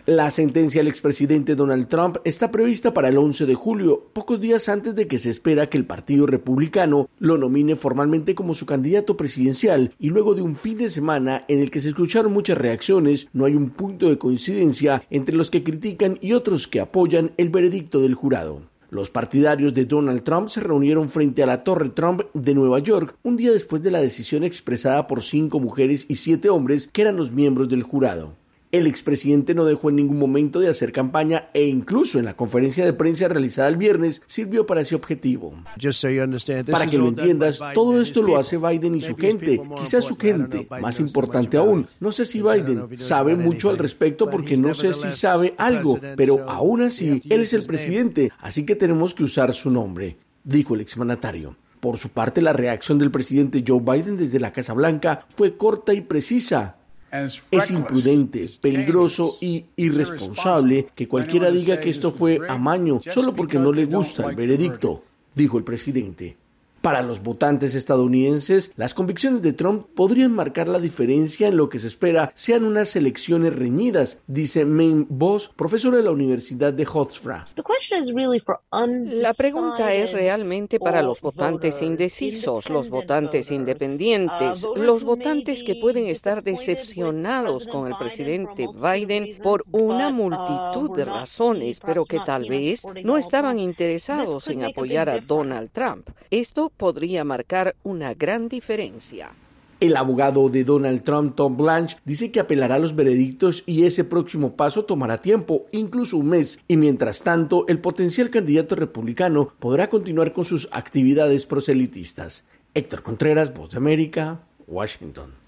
La sentencia del expresidente Donald Trump está prevista para el 11 de julio, pocos días antes de que se espera que el Partido Republicano lo nomine formalmente como su candidato presidencial, y luego de un fin de semana en el que se escucharon muchas reacciones, no hay un punto de coincidencia entre los que critican y otros que apoyan el veredicto del jurado. Los partidarios de Donald Trump se reunieron frente a la Torre Trump de Nueva York un día después de la decisión expresada por 5 mujeres y 7 hombres que eran los miembros del jurado. El expresidente no dejó en ningún momento de hacer campaña e incluso en la conferencia de prensa realizada el viernes sirvió para ese objetivo. Para que lo entiendas, todo esto lo hace Biden y su gente, quizás su gente, más importante aún. No sé si Biden sabe mucho al respecto porque no sé si sabe algo, pero aún así, él es el presidente, así que tenemos que usar su nombre, dijo el exmandatario. Por su parte, la reacción del presidente Joe Biden desde la Casa Blanca fue corta y precisa. Es imprudente, peligroso y irresponsable que cualquiera diga que esto fue amaño solo porque no le gusta el veredicto, dijo el presidente. Para los votantes estadounidenses, las convicciones de Trump podrían marcar la diferencia en lo que se espera sean unas elecciones reñidas, dice Maine Voss, profesora de la Universidad de Hofstra. La pregunta es realmente para los votantes indecisos, los votantes independientes, los votantes que pueden estar decepcionados con el presidente Biden por una multitud de razones, pero que tal vez no estaban interesados en apoyar a Donald Trump. Esto podría marcar una gran diferencia. El abogado de Donald Trump, Tom Blanche, dice que apelará a los veredictos y ese próximo paso tomará tiempo, incluso un mes, y mientras tanto el potencial candidato republicano podrá continuar con sus actividades proselitistas. Héctor Contreras, Voz de América, Washington.